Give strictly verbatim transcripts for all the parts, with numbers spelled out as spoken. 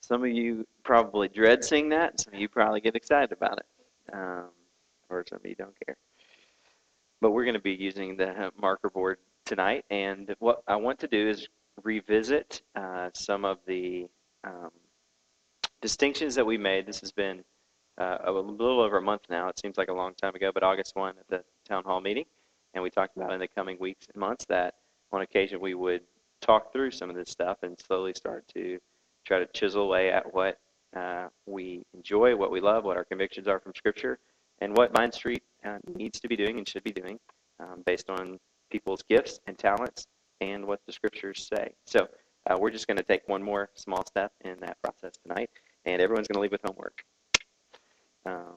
some of you probably dread seeing that. Some of you probably get excited about it. Um, or some of you don't care. But we're going to be using the marker board tonight. And what I want to do is revisit uh, some of the um, distinctions that we made. This has been uh, a little over a month now. It seems like a long time ago, but August first at the town hall meeting. And we talked about in the coming weeks and months that on occasion we would talk through some of this stuff and slowly start to try to chisel away at what uh, we enjoy, what we love, what our convictions are from Scripture, and what Vine Street uh, needs to be doing and should be doing um, based on people's gifts and talents and what the Scriptures say. So uh, we're just going to take one more small step in that process tonight, and everyone's going to leave with homework. Um,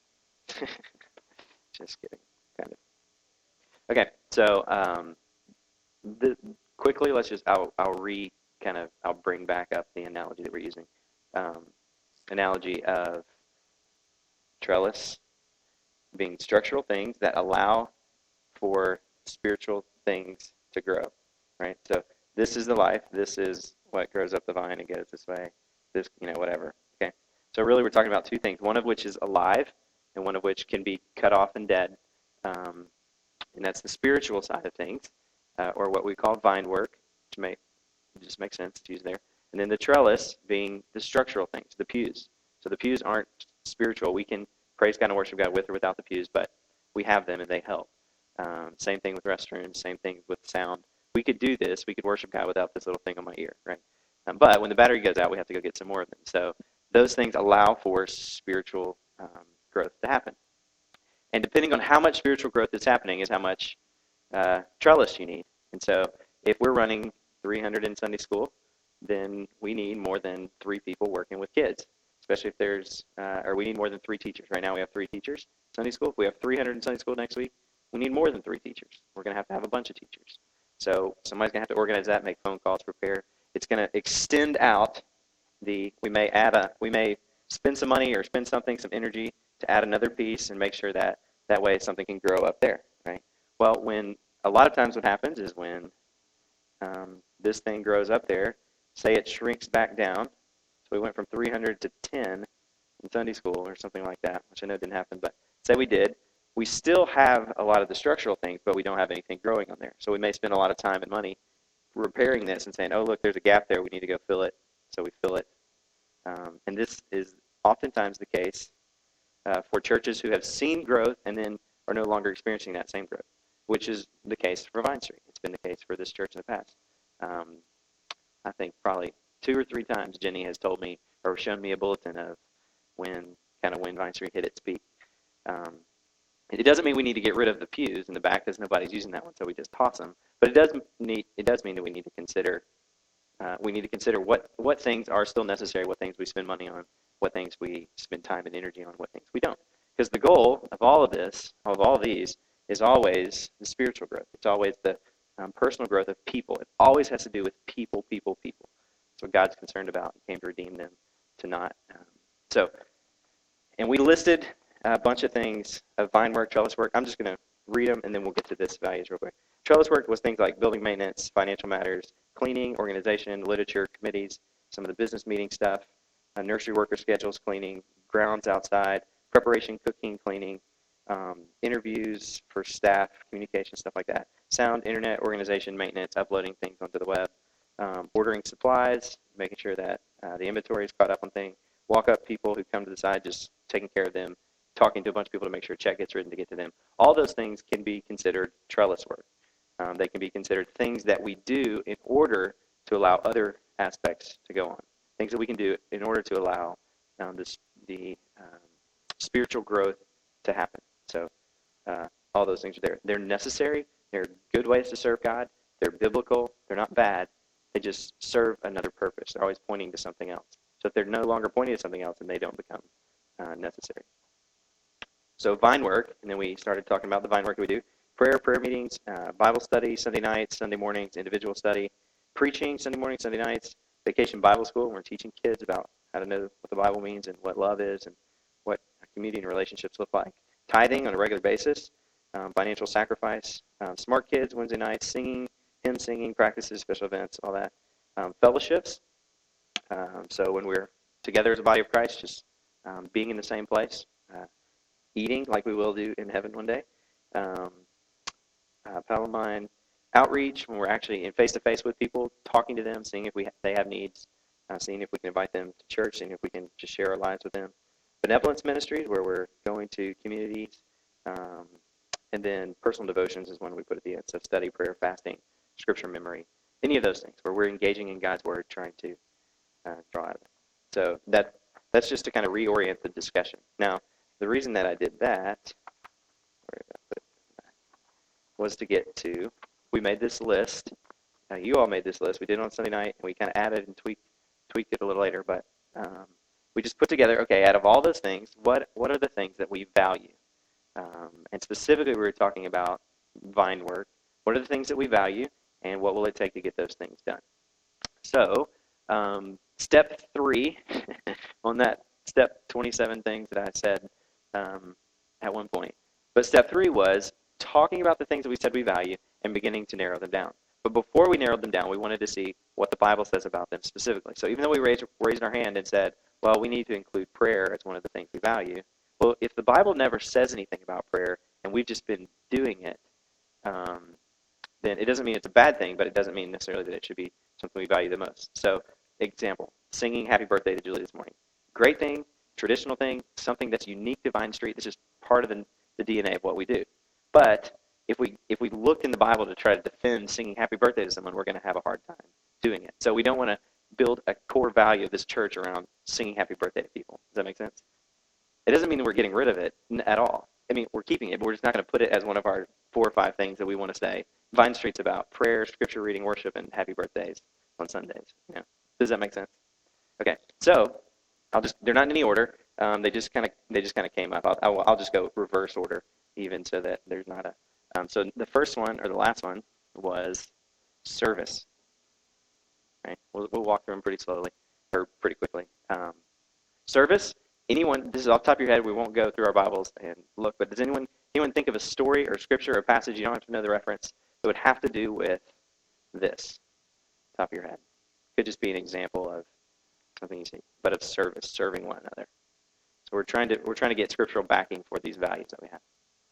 just kidding, kind of. Okay, so um, the, quickly, let's just, I'll, I'll re, kind of, I'll bring back up the analogy that we're using. Um, analogy of trellis being structural things that allow for spiritual things to grow, right? So this is the life. This is what grows up the vine and goes this way. This, you know, whatever, okay? So really we're talking about two things, one of which is alive and one of which can be cut off and dead. Um, and that's the spiritual side of things, uh, or what we call vine work, which may, just makes sense to use there. And then the trellis being the structural things, the pews. So the pews aren't spiritual. We can praise God and worship God with or without the pews, but we have them and they help. Um, same thing with restrooms, same thing with sound. We could do this. We could worship God without this little thing on my ear, right? Um, but when the battery goes out, we have to go get some more of them. So those things allow for spiritual um, growth to happen. And depending on how much spiritual growth is happening is how much uh, trellis you need. And so if we're running three hundred in Sunday school, then we need more than three people working with kids, especially if there's, uh, or we need more than three teachers. Right now we have three teachers in Sunday school. If we have three hundred in Sunday school next week, we need more than three teachers. We're going to have to have a bunch of teachers. So somebody's going to have to organize that, make phone calls, prepare. It's going to extend out the, we may add a, we may spend some money or spend something, some energy to add another piece and make sure that that way something can grow up there, right? Well, when, a lot of times what happens is when um, this thing grows up there, say it shrinks back down. So we went from three hundred to ten in Sunday school or something like that, which I know didn't happen, but say we did. We still have a lot of the structural things, but we don't have anything growing on there. So we may spend a lot of time and money repairing this and saying, oh, look, there's a gap there. We need to go fill it. So we fill it. Um, and this is oftentimes the case uh, for churches who have seen growth and then are no longer experiencing that same growth, which is the case for Vine Street. It's been the case for this church in the past. Um, I think probably two or three times Jenny has told me or shown me a bulletin of when kind of when Vine Street hit its peak. Um, it doesn't mean we need to get rid of the pews in the back because nobody's using that one, so we just toss them. But it does need it does mean that we need to consider uh, we need to consider what what things are still necessary, what things we spend money on, what things we spend time and energy on, what things we don't. Because the goal of all of this, of all of these, is always the spiritual growth. It's always the um, personal growth of people. It always has to do with people, people, people. That's what God's concerned about. He came to redeem them, to not. Um, so, and we listed a bunch of things of vine work, trellis work. I'm just going to read them, and then we'll get to this values real quick. Trellis work was things like building maintenance, financial matters, cleaning, organization, literature, committees, some of the business meeting stuff, uh, nursery worker schedules, cleaning, grounds outside, preparation, cooking, cleaning, um, interviews for staff, communication, stuff like that. Sound, internet, organization, maintenance, uploading things onto the web, um, ordering supplies, making sure that uh, the inventory is caught up on things, walk-up people who come to the side, just taking care of them, talking to a bunch of people to make sure a check gets written to get to them. All those things can be considered trellis work. Um, they can be considered things that we do in order to allow other aspects to go on, things that we can do in order to allow um, this, the um, spiritual growth to happen. So uh, all those things are there. They're necessary. They're good ways to serve God. They're biblical. They're not bad. They just serve another purpose. They're always pointing to something else. So if they're no longer pointing to something else, then they don't become uh, necessary. So vine work, and then we started talking about the vine work that we do. Prayer, prayer meetings, uh, Bible study, Sunday nights, Sunday mornings, individual study, preaching, Sunday mornings, Sunday nights, vacation Bible school. We're teaching kids about how to know what the Bible means and what love is and what community and relationships look like. Tithing on a regular basis, um, financial sacrifice, um, smart kids, Wednesday nights, singing, hymn singing, practices, special events, all that. Um, fellowships. Um, so when we're together as a body of Christ, just um, being in the same place, uh, eating like we will do in heaven one day. Um, uh, Palomine outreach, when we're actually in face-to-face with people, talking to them, seeing if we ha- they have needs, uh, seeing if we can invite them to church, seeing if we can just share our lives with them. Benevolence ministries, where we're going to communities. Um, and then personal devotions is one we put at the end. So study, prayer, fasting, scripture memory, any of those things, where we're engaging in God's word, trying to uh, draw out of it. So that that's just to kind of reorient the discussion. Now, the reason that I did that, where did I put it? Was to get to, we made this list. Uh, you all made this list. We did it on Sunday night, and we kind of added and tweaked tweaked it a little later. But um, we just put together, okay, out of all those things, what what are the things that we value? Um, and specifically, we were talking about vine work. What are the things that we value, and what will it take to get those things done? So, um, step three on that step twenty-seven things that I said um, at one point. But step three was talking about the things that we said we value and beginning to narrow them down. But before we narrowed them down, we wanted to see what the Bible says about them specifically. So even though we raised, raised our hand and said, well, we need to include prayer as one of the things we value, well, if the Bible never says anything about prayer and we've just been doing it, um, then it doesn't mean it's a bad thing, but it doesn't mean necessarily that it should be something we value the most. So, example, singing happy birthday to Julie this morning. Great thing, traditional thing, something that's unique to Vine Street. That's just part of the, the D N A of what we do. But if we if we look in the Bible to try to defend singing happy birthday to someone, we're going to have a hard time doing it. So we don't want to build a core value of this church around singing happy birthday to people. Does that make sense? It doesn't mean that we're getting rid of it at all. I mean, we're keeping it, but we're just not going to put it as one of our four or five things that we want to say. Vine Street's about prayer, scripture reading, worship, and happy birthdays on Sundays. You know, does that make sense? Okay, so I'll just—they're not in any order. Um, they just kind of they just kind of came up. I'll, I'll I'll just go reverse order, even so that there's not a. Um, so the first one or the last one was service. Right, we'll we'll walk through them pretty slowly or pretty quickly. Um, service. Anyone? This is off the top of your head. We won't go through our Bibles and look. But does anyone anyone think of a story or scripture or passage? You don't have to know the reference. It would have to do with this, top of your head. Could just be an example of something you see, but of service, serving one another. So we're trying to we're trying to get scriptural backing for these values that we have.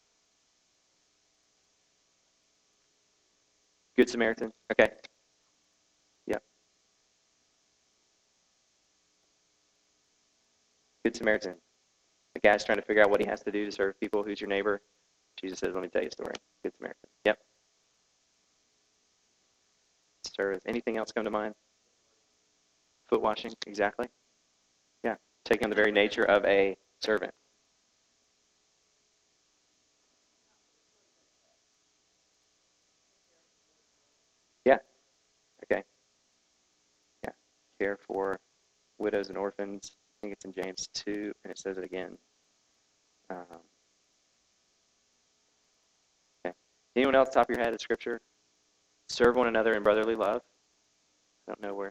Good Samaritan. Okay. Yep. Good Samaritan. The guy's trying to figure out what he has to do to serve people. Who's your neighbor? Jesus says, "Let me tell you a story." Good Samaritan. Yep. Service. Anything else come to mind? Foot washing, exactly. Yeah, taking on the very nature of a servant. Yeah. Okay. Yeah. Care for widows and orphans. I think it's in James two, and it says it again. Um, okay. Anyone else top of your head of Scripture? Serve one another in brotherly love. I don't know where.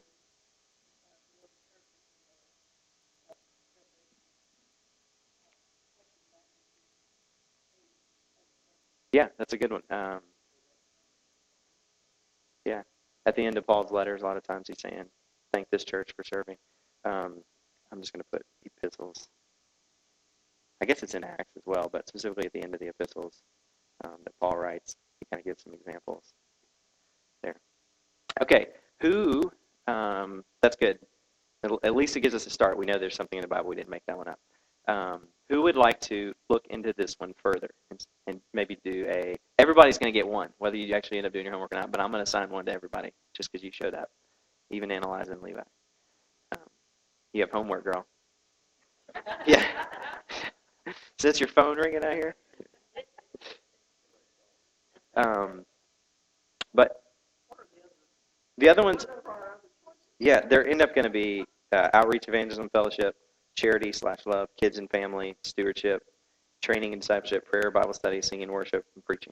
Yeah, that's a good one. Um, yeah. At the end of Paul's letters, a lot of times he's saying, thank this church for serving. Um, I'm just going to put epistles. I guess it's in Acts as well, but specifically at the end of the epistles um, that Paul writes, he kind of gives some examples there. Okay, who, um, that's good. At least it gives us a start. We know there's something in the Bible. We didn't make that one up. Um, who would like to look into this one further and, and maybe do a, everybody's going to get one, whether you actually end up doing your homework or not, but I'm going to assign one to everybody just because you showed up, even Analyze and Levi. Um, you have homework, girl. Yeah. Is this your phone ringing out here? Um, but the other ones, yeah, they end up going to be uh, outreach, evangelism, fellowship, charity slash love, kids and family, stewardship, training and discipleship, prayer, Bible study, singing, worship, and preaching.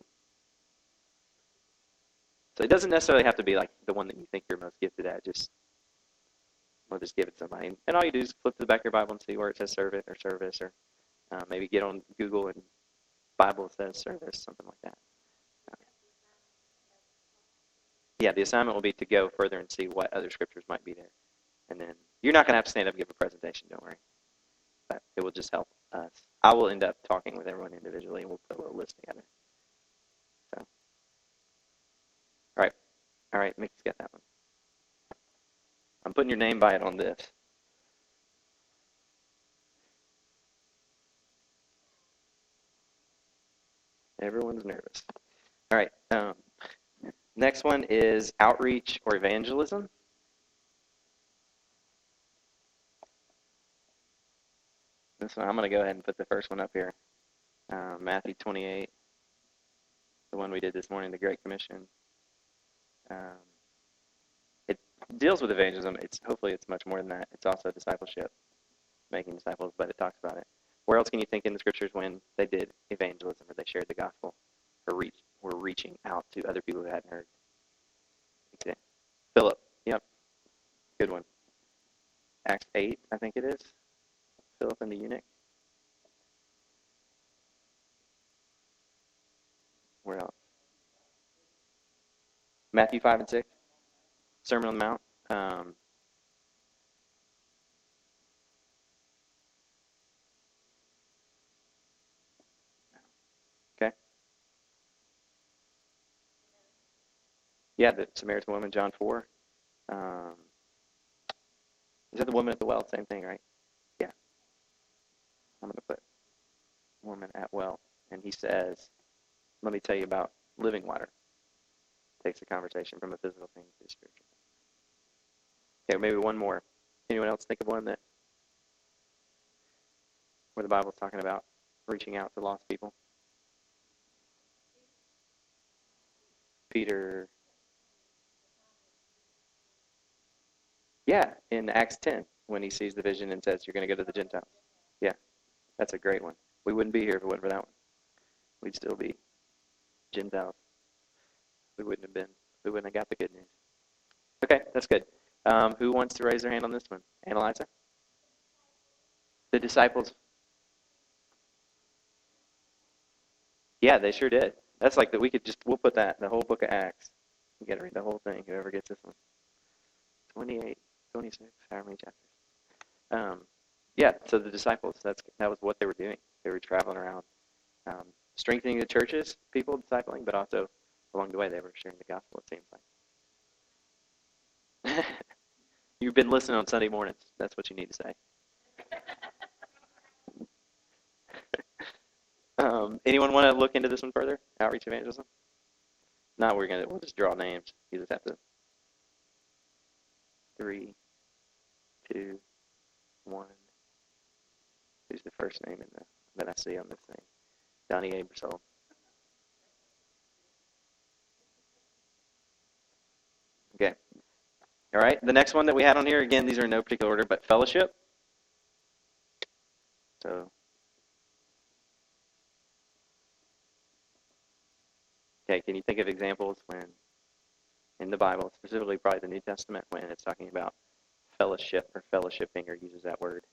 So it doesn't necessarily have to be like the one that you think you're most gifted at. Just, we'll just give it to somebody. And all you do is flip to the back of your Bible and see where it says serve it or service, or uh, maybe get on Google and Bible says service, something like that. Yeah, the assignment will be to go further and see what other scriptures might be there And then you're not going to have to stand up and give a presentation, don't worry. But it will just help us. I will end up talking with everyone individually, and we'll put a little list together. So, all right. All right, Mickey's got that one. I'm putting your name by it on this. Everyone's nervous. All right. Um, next one is outreach or evangelism. This one, I'm going to go ahead and put the first one up here. Uh, Matthew twenty-eight, the one we did this morning, the Great Commission. Um, it deals with evangelism. It's hopefully it's much more than that. It's also discipleship, making disciples, but it talks about it. Where else can you think in the scriptures when they did evangelism or they shared the gospel or reach, were reaching out to other people who hadn't heard? Okay. Philip, yep, good one. Acts eight, I think it is. Philip and the eunuch. Where else? Matthew five and six. Sermon on the Mount. Um, okay. Yeah, the Samaritan woman, John four. Um, is that the woman at the well? Same thing, right? Yeah. I'm going to put woman at well. And he says, let me tell you about living water. Takes the conversation from a physical thing to a spiritual thing. Okay, maybe one more. Anyone else think of one that where the Bible's talking about reaching out to lost people? Peter. Yeah, in Acts ten, when he sees the vision and says, you're going to go to the Gentiles. Yeah, that's a great one. We wouldn't be here if it wasn't for that one. We'd still be Gentiles. We wouldn't have been. We wouldn't have got the good news. Okay, that's good. Um, who wants to raise their hand on this one? Analyzer? The disciples. Yeah, they sure did. That's like that. We could just, we'll put that, the whole book of Acts. You got to read the whole thing, whoever gets this one. twenty-eight, twenty-six, however many chapters. Um, yeah, so the disciples, that's that was what they were doing. They were traveling around, um, strengthening the churches, people discipling, but also along the way they were sharing the gospel, it seems like. You've been listening on Sunday mornings. That's what you need to say. um, anyone want to look into this one further? Outreach evangelism? No, we're gonna we'll just draw names. You just have to. Three, two, one. Who's the first name in the that I see on this thing? Donnie Abersol. Okay. All right. The next one that we had on here, again, these are in no particular order, but fellowship. So, okay, can you think of examples when in the Bible, specifically probably the New Testament, when it's talking about fellowship or fellowshipping or uses that word?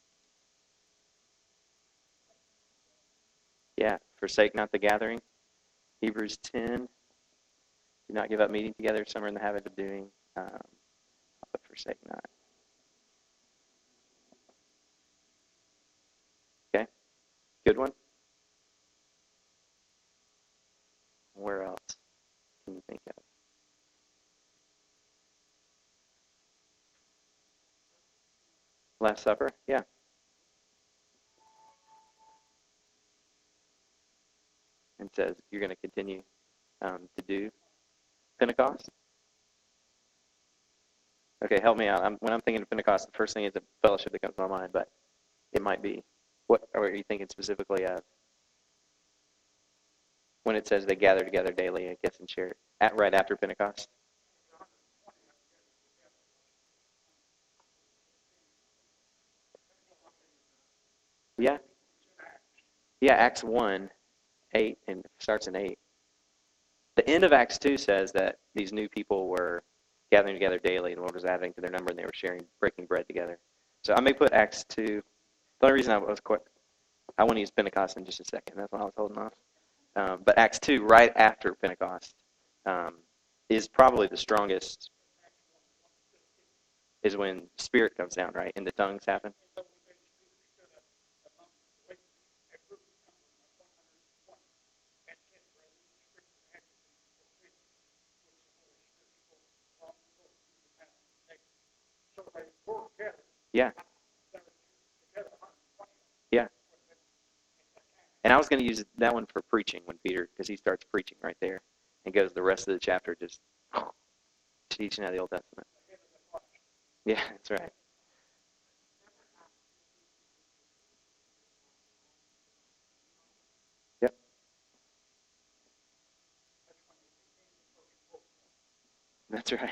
Yeah, forsake not the gathering. Hebrews ten, do not give up meeting together. Some are in the habit of doing, um, but forsake not. Okay, good one. Where else can you think of? Last Supper, yeah. And says you're going to continue um, to do Pentecost. Okay, help me out. I'm, when I'm thinking of Pentecost, the first thing is a fellowship that comes to my mind, but it might be. What are you thinking specifically of? When it says they gather together daily, I guess, and share at right after Pentecost. Yeah. Yeah, Acts one, eight, and starts in eight. The end of Acts two says that these new people were gathering together daily, and the Lord was adding to their number, and they were sharing, breaking bread together. So I may put Acts two. The only reason I was quick, I want to use Pentecost in just a second. That's why I was holding off. Um, but Acts two, right after Pentecost, um, is probably the strongest. is when Spirit comes down, right? And the tongues happen. Yeah. Yeah. And I was going to use that one for preaching when Peter, because he starts preaching right there and goes the rest of the chapter just teaching out of the Old Testament. Yeah, that's right. Yep. That's right.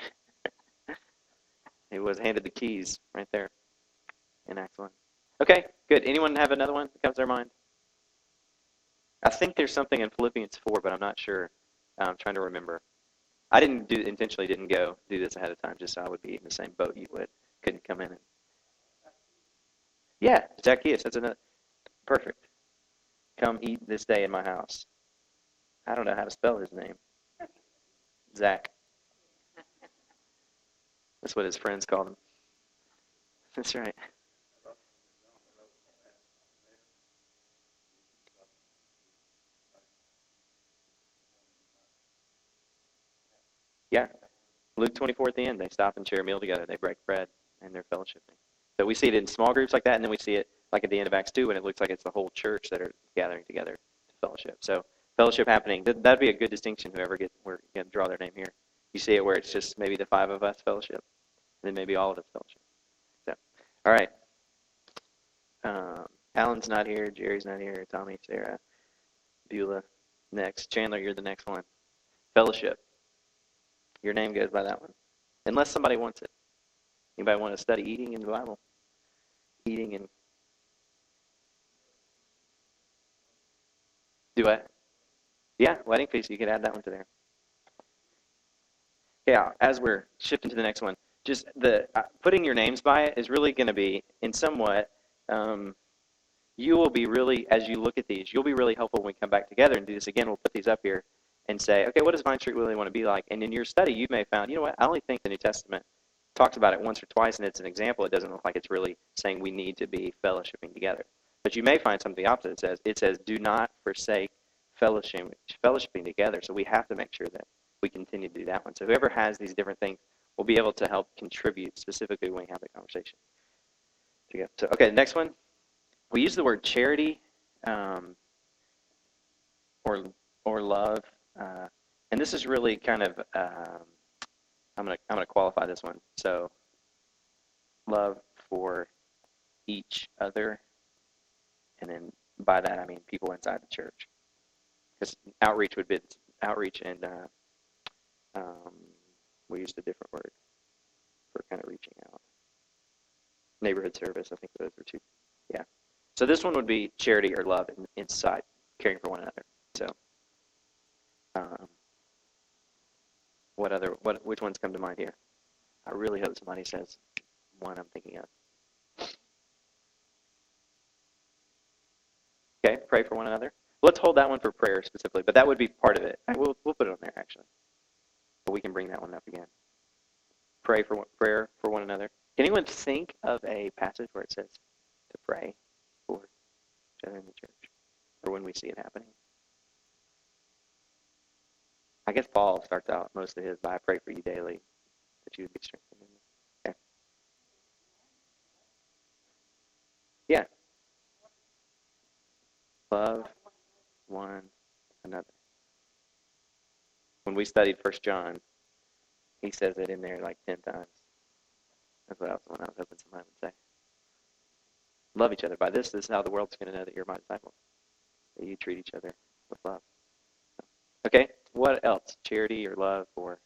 He was handed the keys right there in Acts one. Okay, good. Anyone have another one that comes to their mind? I think there's something in Philippians four, but I'm not sure. I'm trying to remember. I didn't do intentionally didn't go do this ahead of time just so I would be in the same boat you would. Couldn't come in and yeah, Zacchaeus. That's another perfect. Come eat this day in my house. I don't know how to spell his name. Zach. That's what his friends called him. That's right. Yeah. Luke twenty-four at the end, they stop and share a meal together. They break bread and they're fellowshipping. So we see it in small groups like that, and then we see it like at the end of Acts two when it looks like it's the whole church that are gathering together to fellowship. So fellowship happening, that would be a good distinction, whoever gets, we're going to draw their name here. You see it where it's just maybe the five of us fellowship, and then maybe all of us fellowship. So, all right. Um, Alan's not here. Jerry's not here. Tommy, Sarah, Beulah. Next. Chandler, you're the next one. Fellowship. Your name goes by that one. Unless somebody wants it. Anybody want to study eating in the Bible? Eating and do I? Yeah, wedding feast. You could add that one to there. Yeah, as we're shifting to the next one, just the uh, putting your names by it is really going to be, in somewhat, um, you will be really, as you look at these, you'll be really helpful when we come back together and do this again. We'll put these up here and say, okay, what does Vine Street really want to be like? And in your study, you may have found, you know what, I only think the New Testament talks about it once or twice, and it's an example. It doesn't look like it's really saying we need to be fellowshipping together. But you may find something opposite. It says, it says, do not forsake fellowshipping, fellowshipping together. So we have to make sure that we continue to do that one. So whoever has these different things will be able to help contribute specifically when we have the conversation together. So, okay, next one. We use the word charity um, or or love, uh, and this is really kind of um, I'm gonna I'm gonna qualify this one. So, love for each other, and then by that I mean people inside the church, because outreach would be outreach and uh, um, we used a different word for kind of reaching out. Neighborhood service, I think those are two. Yeah. So this one would be charity or love in, inside, caring for one another. So, um, what other, what, which ones come to mind here? I really hope somebody says one I'm thinking of. Okay, pray for one another. Let's hold that one for prayer specifically, but that would be part of it. We'll we'll put it on there actually, but we can bring that one up again. Pray for one, prayer for one another. Can anyone think of a passage where it says to pray for each other in the church, or when we see it happening? I guess Paul starts out most of his by I pray for you daily that you would be strengthened. Okay. Yeah. Love one another. When we studied First John, he says it in there like ten times. That's what I was, what I was hoping somebody would say. Love each other. By this, this is how the world's going to know that you're my disciples. That you treat each other with love. Okay. What else? Charity or love or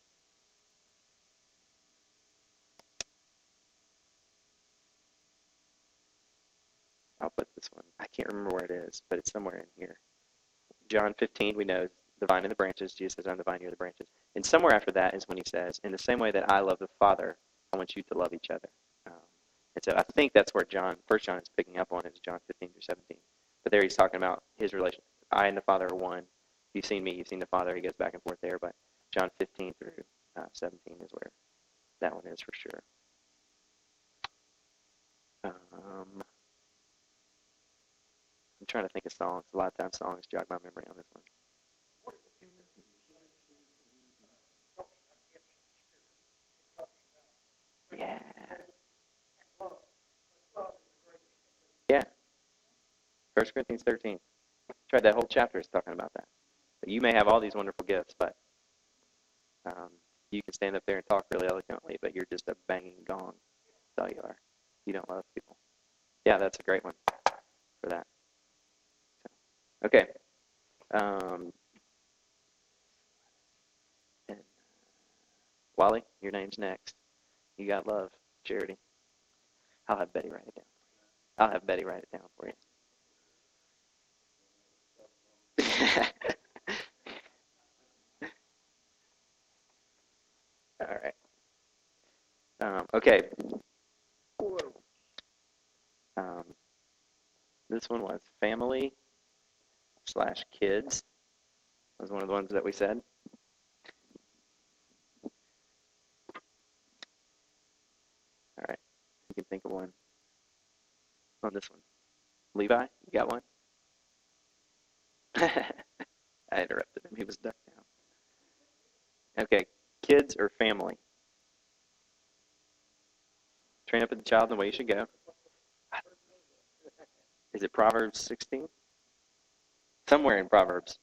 I'll put this one. I can't remember where it is, but it's somewhere in here. John fifteen, we know the vine and the branches. Jesus says, I'm the vine, you're the branches. And somewhere after that is when he says, in the same way that I love the Father, I want you to love each other. Um, and so I think that's where John, First John is picking up on, is John fifteen through seventeen. But there he's talking about his relationship. I and the Father are one. You've seen me, you've seen the Father. He goes back and forth there. But John fifteen through uh, seventeen is where that one is for sure. trying to think of songs. A lot of times songs jog my memory on this one. Yeah. Yeah. First Corinthians thirteen. Tried that whole chapter is talking about that. But you may have all these wonderful gifts, but um, you can stand up there and talk really eloquently, but you're just a banging gong. That's all you are. You don't love people. Yeah, that's a great one for that. Okay. Um, and Wally, your name's next. You got love, charity. I'll have Betty write it down. I'll have Betty write it down for you. All right. Um, okay. Um, this one was family slash kids. That was one of the ones that we said. All right. You can think of one on this one. Levi, you got one? I interrupted him. He was ducked down. Okay. Kids or family? Train up a child in the way he should go. Is it Proverbs sixteen? Somewhere in Proverbs.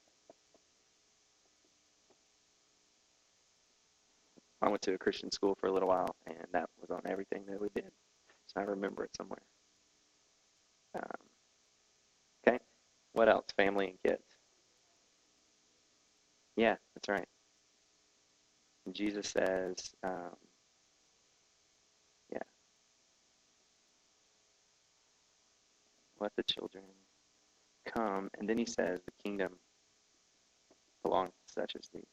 I went to a Christian school for a little while, and that was on everything that we did. So I remember it somewhere. Um, okay. What else? Family and kids. Yeah, that's right. And Jesus says, um, yeah, let the children come. And then he says the kingdom belongs to such as these.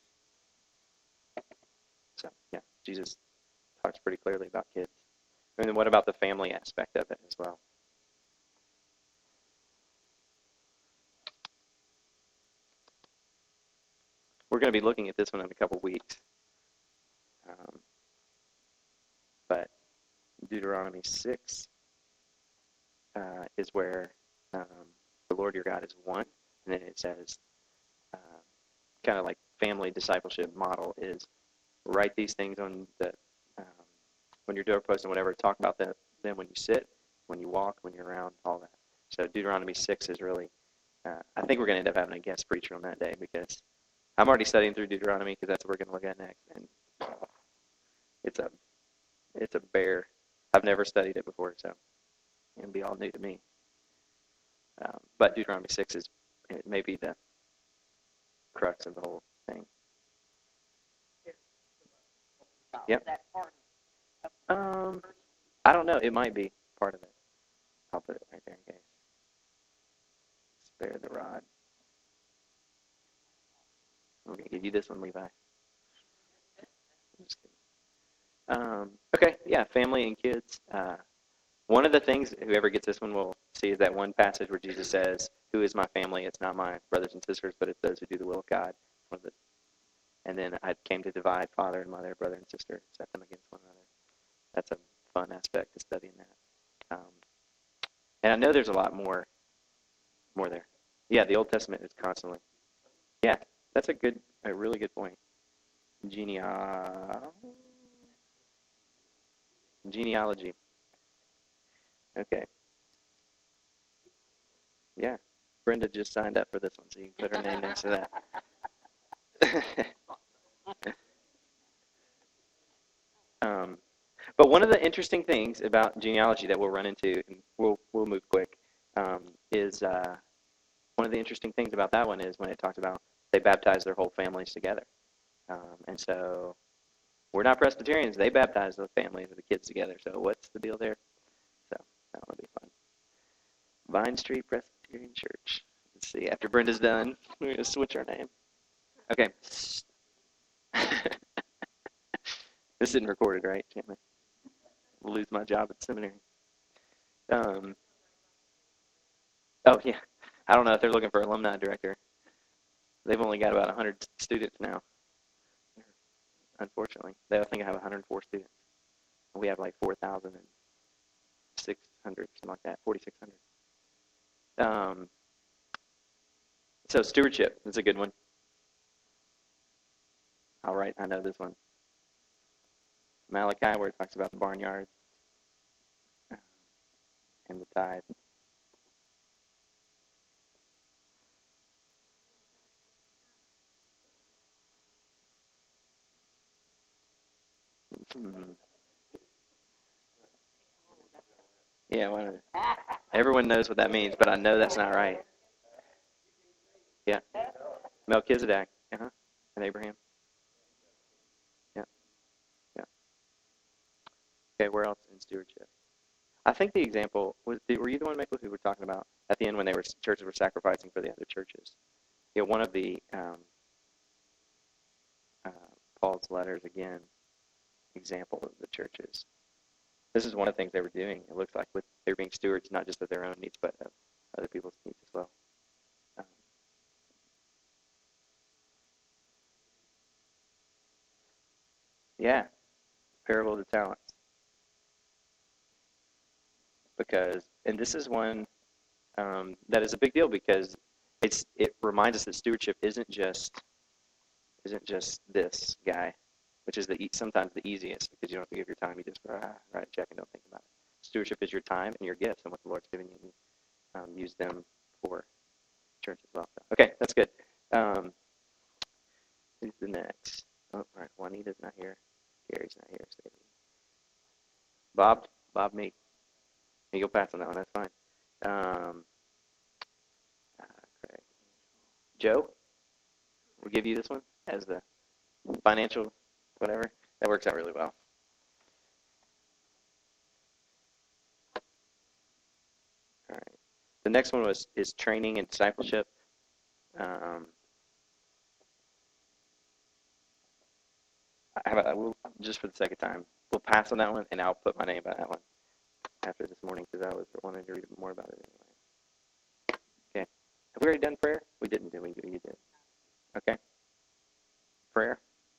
So, yeah, Jesus talks pretty clearly about kids. And then what about the family aspect of it as well? We're going to be looking at this one in a couple weeks. Um, but Deuteronomy six uh, is where um, the Lord your God is one. And then it says, uh, kind of like family discipleship model is write these things on the um, when you're doorpost and whatever. Talk about them, them when you sit, when you walk, when you're around, all that. So Deuteronomy six is really, uh, I think we're going to end up having a guest preacher on that day because I'm already studying through Deuteronomy because that's what we're going to look at next. And it's a, it's a bear. I've never studied it before, so it'll be all new to me. Um, but Deuteronomy six is it may be the crux of the whole thing. Yep. Um, I don't know. It might be part of it. I'll put it right there in case. Spare the rod. I'm going to give you this one, Levi. I'm just kidding. Um, okay, yeah, family and kids. Uh, one of the things, whoever gets this one will see, is that one passage where Jesus says, who is my family? It's not my brothers and sisters, but it's those who do the will of God. One of the, and then I came to divide father and mother, brother and sister, set them against one another. That's a fun aspect to studying that. Um, and I know there's a lot more, more there. Yeah, the Old Testament is constantly. Yeah, that's a good, a really good point. Geneal genealogy. Okay. Yeah. Brenda just signed up for this one, so you can put her name next to that. um, but one of the interesting things about genealogy that we'll run into, and we'll we'll move quick, um, is uh, one of the interesting things about that one is when it talks about they baptize their whole families together, um, and so we're not Presbyterians. They baptize the families of the kids together. So what's the deal there? So that'll be fun. Vine Street Presbyterian Church. Let's see. After Brenda's done, we're going to switch our name. Okay. This isn't recorded, right? Can't I? We'll lose my job at the seminary. Um, oh, yeah. I don't know if they're looking for an alumni director. They've only got about one hundred students now. Unfortunately. They I think I have one hundred four students. We have like four thousand six hundred, something like that, forty-six hundred. Um, So stewardship is a good one. All right, I know this one. Malachi, where it talks about the barnyard and the tithe. Hmm. Yeah, well, everyone knows what that means, but I know that's not right. Yeah, Melchizedek, uh-huh, and Abraham. Yeah, yeah. Okay, where else in stewardship? I think the example was. Were you the one, Michael, who were talking about at the end when they were churches were sacrificing for the other churches? Yeah, one of the um, uh, Paul's letters again, example of the churches. This is one of the things they were doing. It looks like with they were being stewards not just of their own needs, but of other people's needs as well. Um, yeah, parable of the talents. Because, and this is one um, that is a big deal because it's it reminds us that stewardship isn't just isn't just this guy, which is the e- sometimes the easiest because you don't have to give your time. You just ah, write a check and don't think about it. Stewardship is your time and your gifts and what the Lord's given you. And, um, use them for church as well. So, okay, that's good. Um, who's the next? Oh, all right, Juanita's not here. Gary's not here. So Bob, Bob, me. You'll pass on that one. That's fine. Um, uh, Craig. Joe, we'll give you this one as the financial whatever. That works out really well. All right. The next one was is training and discipleship. Um, how about we'll, just for the sake of time, we'll pass on that one, and I'll put my name by that one after this morning because I was wanting to read more about it anyway. Okay. Have we already done prayer? We didn't, did we? You did. Okay. Prayer.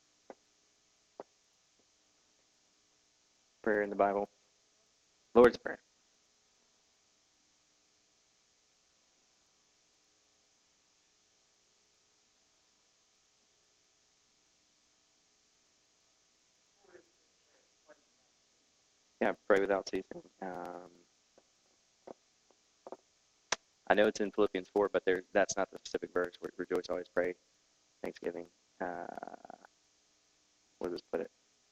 Prayer in the Bible. Lord's Prayer. Yeah, pray without ceasing. Um, I know it's in Philippians four, but there that's not the specific verse. Where rejoice, always pray. Thanksgiving. Uh, where does this put it?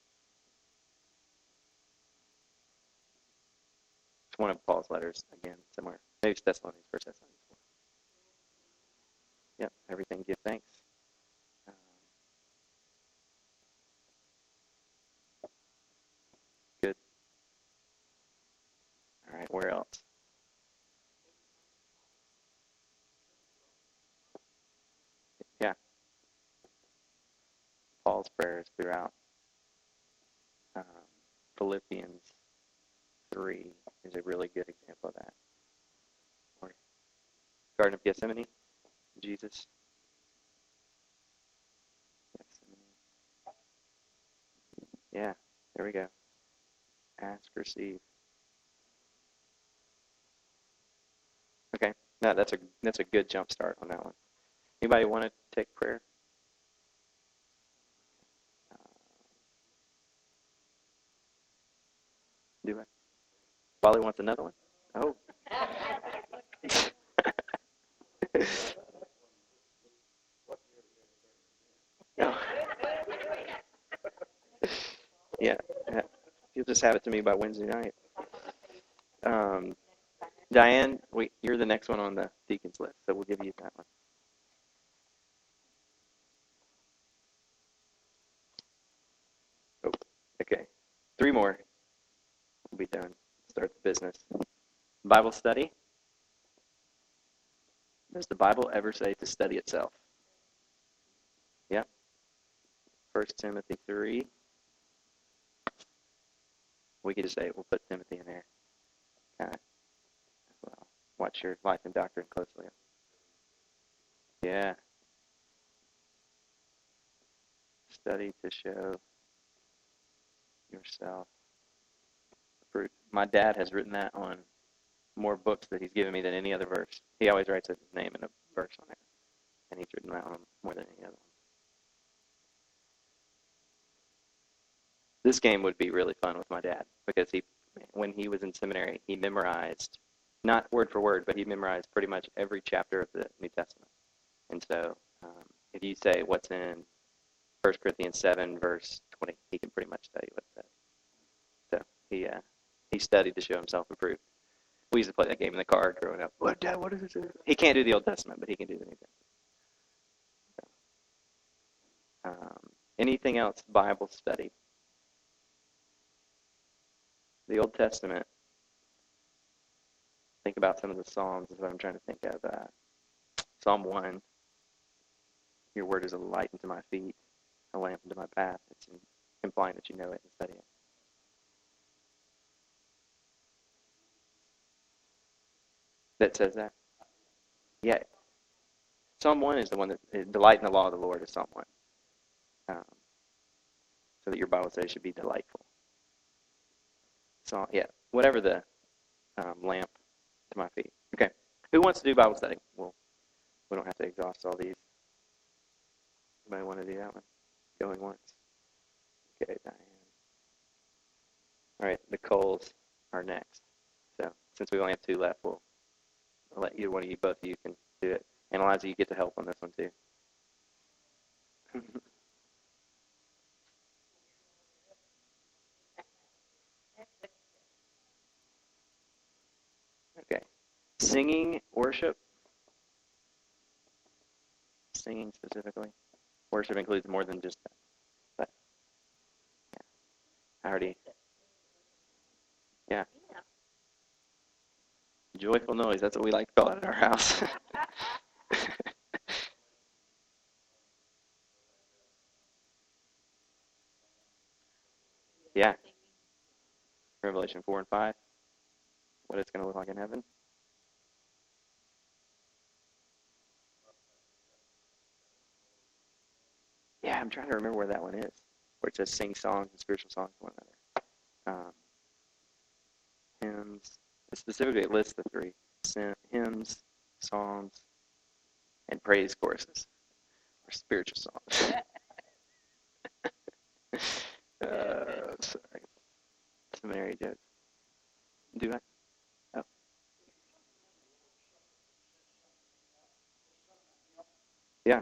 It's one of Paul's letters again, somewhere. Maybe it's Thessalonians, First Thessalonians four. Yep, everything give thanks. Um, good. All right, where else? Yeah, Paul's prayers throughout. Um, Philippians three is a really good example of that. Or Garden of Gethsemane, Jesus. Gethsemane. Yeah, there we go. Ask, receive. Okay, no, that's a that's a good jump start on that one. Anybody want to take prayer? Uh, do it. Wally wants another one. Oh. No. Yeah, yeah. You'll just have it to me by Wednesday night. Um, Diane, wait, you're the next one on the deacons list, so we'll give you that one. Oh, okay. Three more. We'll be done. Start the business. Bible study. Does the Bible ever say to study itself? Yeah. First Timothy three. We could just say we'll put Timothy in there. Kind of. Well, watch your life and doctrine closely. Yeah. Study to show yourself approved. My dad has written that on more books that he's given me than any other verse. He always writes his name in a verse on it. and he's written that one more than any other one. This game would be really fun with my dad because he, when he was in seminary, he memorized, not word for word, but he memorized pretty much every chapter of the New Testament. And so um, if you say what's in First Corinthians seven, verse twenty, he can pretty much tell you what it says. So he uh, he studied to show himself approved. We used to play that game in the car growing up. What, Dad, what does it say? He can't do the Old Testament, but he can do the New Testament. So, um, anything else Bible study? The Old Testament. Think about some of the Psalms is what I'm trying to think of. Uh, Psalm one. Your word is a light unto my feet, a lamp unto my path. It's implying that you know it and study it. That says that? Yeah. Psalm one is the one that, uh, delight in the law of the Lord is Psalm one. Um, so that your Bible says should be delightful. So, yeah, whatever the um, lamp to my feet. Okay. Who wants to do Bible study? Well, we don't have to exhaust all these. Anybody want to do that one? Going once. Okay, Diane. All right, the Coles are next. So since we only have two left, we'll I'll let either one of you, both of you can do it. And Eliza, you get to help on this one too. Okay. Singing, worship. Singing specifically. Worship includes more than just that. But yeah, I already. Yeah. Joyful noise. That's what we like to call it at our house. Yeah. Revelation four and five. What it's going to look like in heaven. Yeah, I'm trying to remember where that one is. Where it says sing songs and spiritual songs to one another. Um, hymns. Specifically, it lists the three. Hymns, songs, and praise choruses. Or spiritual songs. uh, sorry. It's a Mary joke. Do I? Oh. Yeah.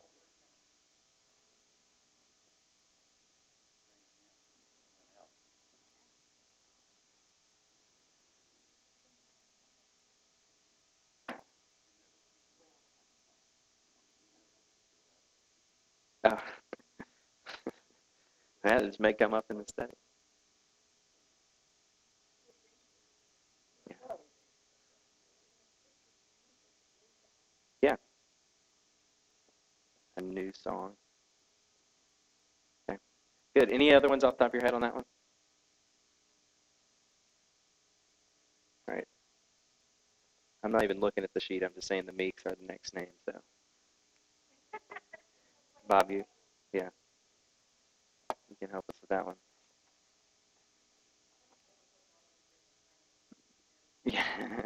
Oh. That just may come up in the study. Yeah. Yeah. A new song. Okay. Good. Any other ones off the top of your head on that one? All right. I'm not even looking at the sheet. I'm just saying the Meeks are the next name. So, Bob, you, yeah, you can help us with that one. Yeah.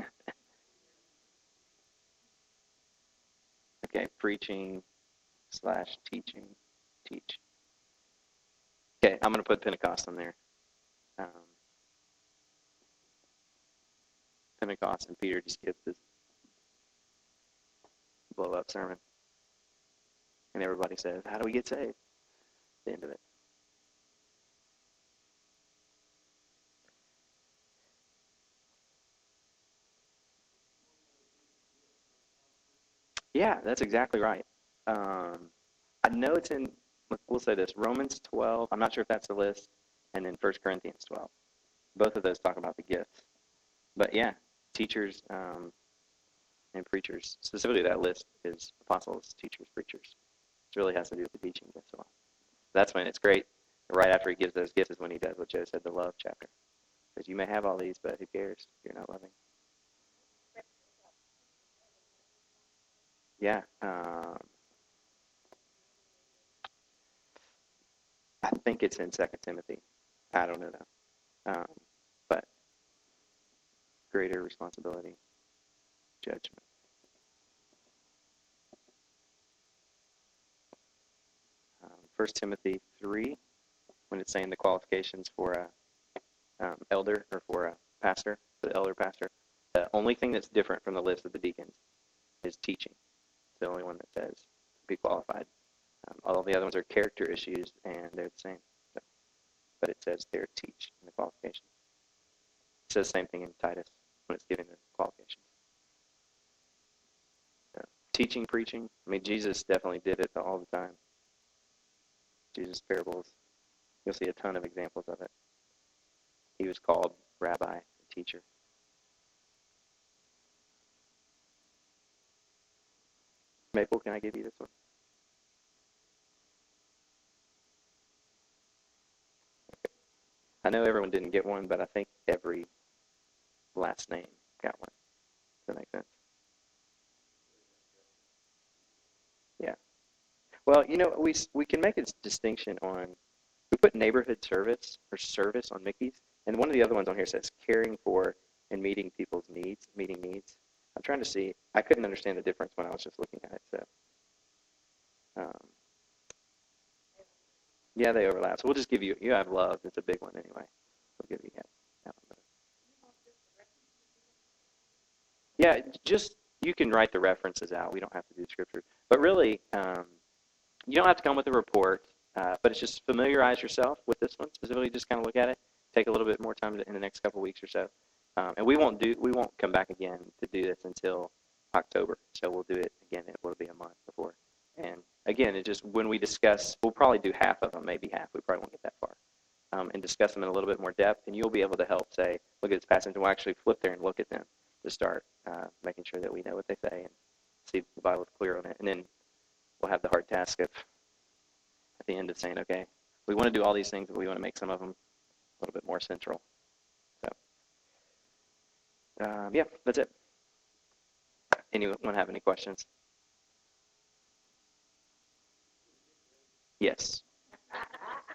Okay. Preaching slash teaching. Teach. Okay. I'm going to put Pentecost on there. Um, Pentecost, and Peter just gives this blow up sermon. And everybody says, how do we get saved? At the end of it. Yeah, that's exactly right. Um, I know it's in, we'll say this, Romans twelve. I'm not sure if that's the list. And then First Corinthians twelve. Both of those talk about the gifts. But yeah, teachers um, and preachers, specifically that list is apostles, teachers, preachers. It really has to do with the teaching gifts a lot. That's when it's great. Right after he gives those gifts is when he does what Joe said, the love chapter. Because you may have all these, but who cares if you're not loving? Yeah. Um, I think it's in Second Timothy. I don't know though. Um, but greater responsibility, judgment. First Timothy three, when it's saying the qualifications for a um, elder or for a pastor, for the elder pastor. The only thing that's different from the list of the deacons is teaching. It's the only one that says be qualified. Um, all the other ones are character issues, and they're the same. So, but it says there teach in the qualifications. It says the same thing in Titus when it's giving the qualifications. So, teaching, preaching. I mean, Jesus definitely did it all the time. Jesus' parables. You'll see a ton of examples of it. He was called rabbi and teacher. Maple, can I give you this one? Okay. I know everyone didn't get one, but I think every last name got one. Does that make sense? Yeah. Well, you know, we we can make a distinction on, we put neighborhood service or service on Mickey's, and one of the other ones on here says caring for and meeting people's needs, meeting needs. I'm trying to see. I couldn't understand the difference when I was just looking at it. So, um, yeah, they overlap. So we'll just give you, you have love. It's a big one anyway. We'll give you that. that one. Yeah, just, you can write the references out. We don't have to do scripture. But really, um, you don't have to come with a report, uh, but it's just familiarize yourself with this one. Specifically, just kind of look at it. Take a little bit more time in the next couple of weeks or so. Um, and we won't do, we won't come back again to do this until October. So we'll do it again. It will be a month before. And again, it just, when we discuss, we'll probably do half of them, maybe half. We probably won't get that far. Um, and discuss them in a little bit more depth. And you'll be able to help say, look at this passage, and we'll actually flip there and look at them to start uh, making sure that we know what they say and see if the Bible is clear on it. And then we'll have the hard task of, at the end, of saying, okay, we want to do all these things, but we want to make some of them a little bit more central. So, um, yeah, that's it. Anyone have any questions? Yes.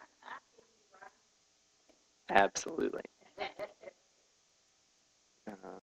Absolutely. Um,